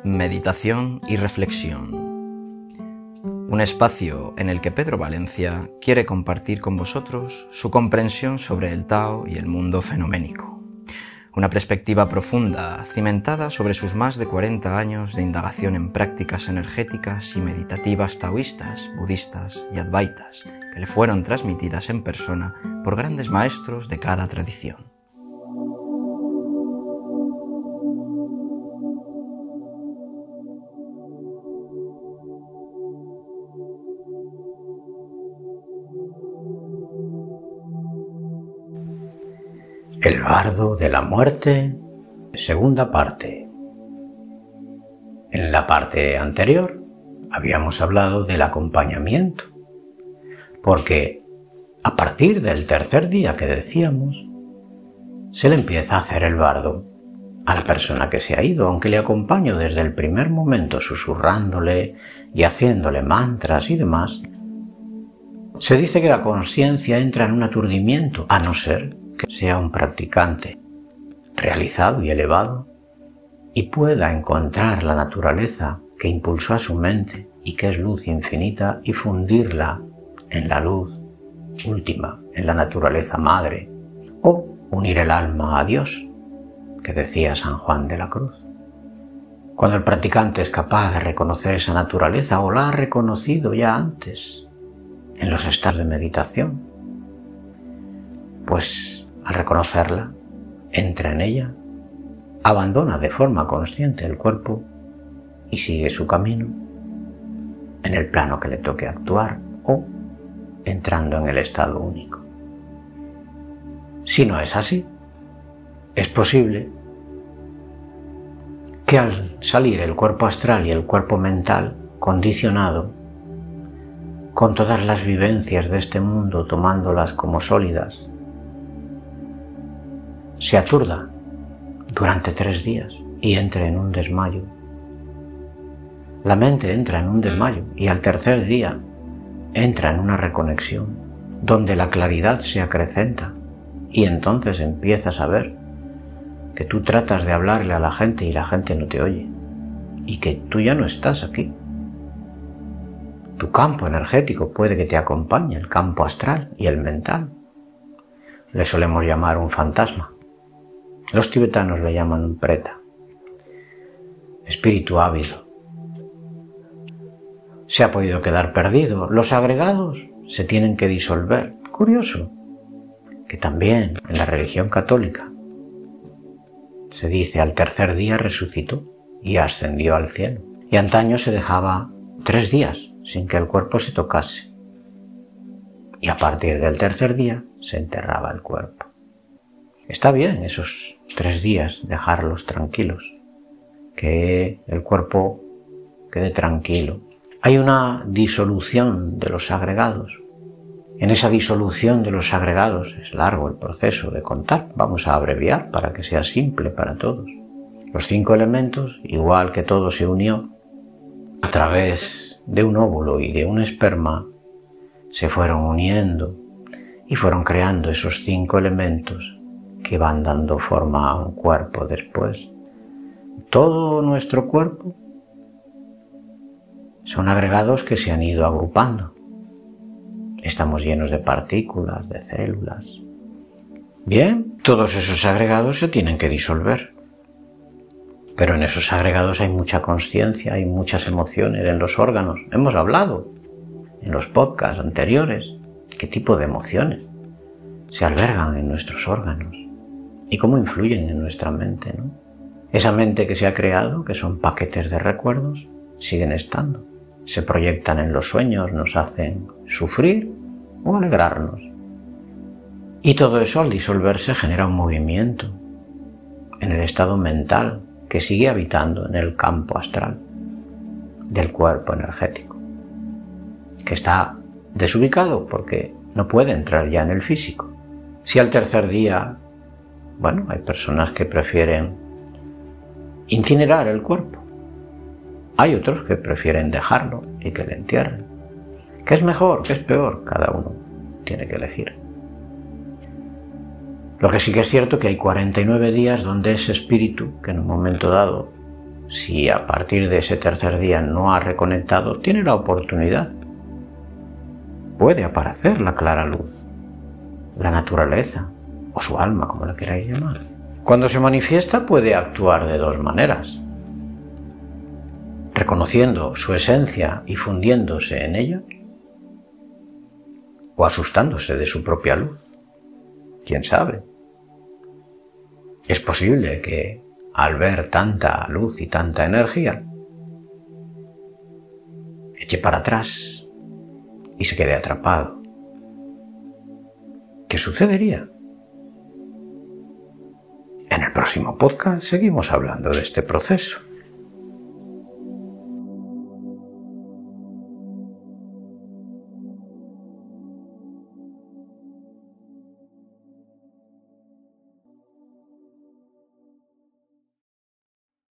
Meditación y reflexión. Un espacio en el que Pedro Valencia quiere compartir con vosotros su comprensión sobre el Tao y el mundo fenoménico. Una perspectiva profunda, cimentada sobre sus más de 40 años de indagación en prácticas energéticas y meditativas taoístas, budistas y advaitas, que le fueron transmitidas en persona por grandes maestros de cada tradición. El bardo de la muerte, segunda parte. En la parte anterior habíamos hablado del acompañamiento, porque a partir del tercer día que decíamos, se le empieza a hacer el bardo a la persona que se ha ido, aunque le acompaño desde el primer momento susurrándole y haciéndole mantras y demás. Se dice que la conciencia entra en un aturdimiento, a no ser que sea un practicante realizado y elevado y pueda encontrar la naturaleza que impulsó a su mente y que es luz infinita y fundirla en la luz última, en la naturaleza madre, o unir el alma a Dios, que decía San Juan de la Cruz. Cuando el practicante es capaz de reconocer esa naturaleza o la ha reconocido ya antes en los estados de meditación, pues al reconocerla, entra en ella, abandona de forma consciente el cuerpo y sigue su camino en el plano que le toque actuar o entrando en el estado único. Si no es así, es posible que al salir el cuerpo astral y el cuerpo mental condicionado, con todas las vivencias de este mundo tomándolas como sólidas, se aturda durante 3 días y entre en un desmayo. La mente entra en un desmayo y al tercer día entra en una reconexión donde la claridad se acrecenta y entonces empiezas a ver que tú tratas de hablarle a la gente y la gente no te oye y que tú ya no estás aquí. Tu campo energético puede que te acompañe, el campo astral y el mental. Le solemos llamar un fantasma. Los tibetanos le llaman un preta, espíritu ávido. Se ha podido quedar perdido. Los agregados se tienen que disolver. Curioso que también en la religión católica se dice al tercer día resucitó y ascendió al cielo. Y antaño se dejaba 3 días sin que el cuerpo se tocase. Y a partir del tercer día se enterraba el cuerpo. Está bien esos 3 días dejarlos tranquilos, que el cuerpo quede tranquilo. Hay una disolución de los agregados. En esa disolución de los agregados es largo el proceso de contar. Vamos a abreviar para que sea simple para todos. Los 5 elementos, igual que todo se unió a través de un óvulo y de un esperma, se fueron uniendo y fueron creando esos 5 elementos que van dando forma a un cuerpo después. Todo nuestro cuerpo son agregados que se han ido agrupando. Estamos llenos de partículas, de células. Bien, todos esos agregados se tienen que disolver. Pero en esos agregados hay mucha conciencia, hay muchas emociones en los órganos. Hemos hablado en los podcasts anteriores qué tipo de emociones se albergan en nuestros órganos y cómo influyen en nuestra mente, ¿no? Esa mente que se ha creado, que son paquetes de recuerdos, siguen estando. Se proyectan en los sueños, nos hacen sufrir o alegrarnos. Y todo eso al disolverse genera un movimiento en el estado mental que sigue habitando en el campo astral del cuerpo energético, que está desubicado porque no puede entrar ya en el físico. Si al tercer día, hay personas que prefieren incinerar el cuerpo. Hay otros que prefieren dejarlo y que le entierren. ¿Qué es mejor? ¿Qué es peor? Cada uno tiene que elegir. Lo que sí que es cierto que hay 49 días donde ese espíritu, que en un momento dado si a partir de ese tercer día no ha reconectado, tiene la oportunidad. Puede aparecer la clara luz, la naturaleza o su alma, como la queráis llamar. Cuando se manifiesta puede actuar de dos maneras: reconociendo su esencia y fundiéndose en ella, o asustándose de su propia luz. ¿Quién sabe? Es posible que al ver tanta luz y tanta energía, eche para atrás y se quede atrapado. ¿Qué sucedería? En el próximo podcast seguimos hablando de este proceso.